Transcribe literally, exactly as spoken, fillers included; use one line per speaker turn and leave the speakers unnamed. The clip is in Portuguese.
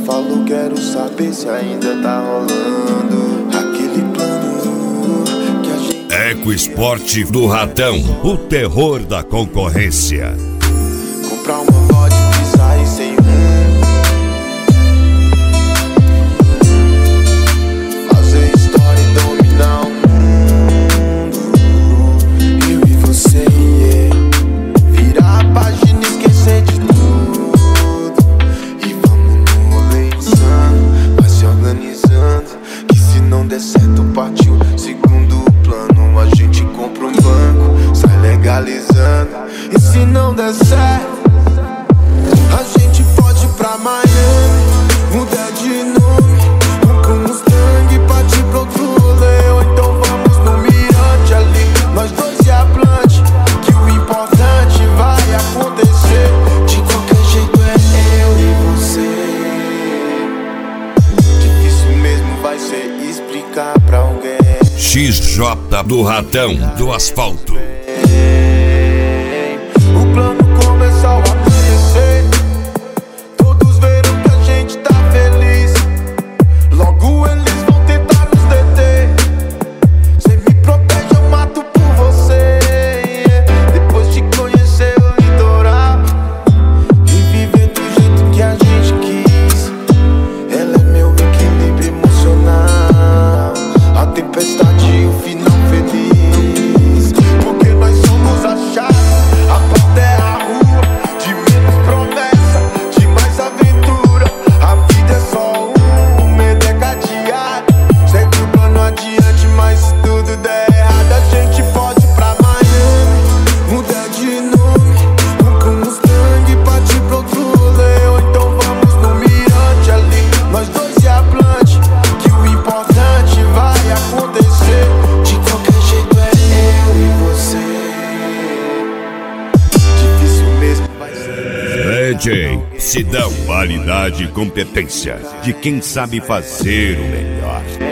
falou, quero saber se ainda tá rolando aquele plano que a gente...
Ecoesporte do Ratão, o terror da concorrência.
Comprar uma vodka e sair sem rumo, fazer história e dominar o mundo. Eu e você, yeah. Virar a página e esquecer de tudo. E vamos no rolê insano, vai se organizando, que se não der certo partiu segundo plano. A gente compra um banco, sai legalizando. E se não der certo, a gente pode ir pra Miami, mudar de nome, compra um Mustang e partir pro outro rolê. Ou então vamos no mirante ali, nós dois e a Plant, que o importante vai acontecer. De qualquer jeito é eu e você. Difícil mesmo vai ser explicar pra alguém.
X J do Ratão, do asfalto.
O plano começou a acontecer, todos viram que a gente tá feliz. Logo eles vão tentar nos deter. Cê me protege, eu mato por você, yeah. Depois de conhecer o litoral e viver do jeito que a gente quis, ela é meu equilíbrio emocional, a tempestade e o final feliz. Porque nós somos a chave, a porta é a rua, de menos promessa, de mais aventura. A vida é só um, o medo é cadeado. Segue o plano adiante, mas se tudo der errado, a gente pode ir pra Miami, mudar de nome, compra um Mustang e partir pro outro rolê. Ou então vamos no mirante ali, nós dois e a Plant, que o importante vai acontecer. De qualquer jeito é eu e você. Difícil mesmo vai ser.
D J Sidão, qualidade e competência de quem sabe fazer o melhor.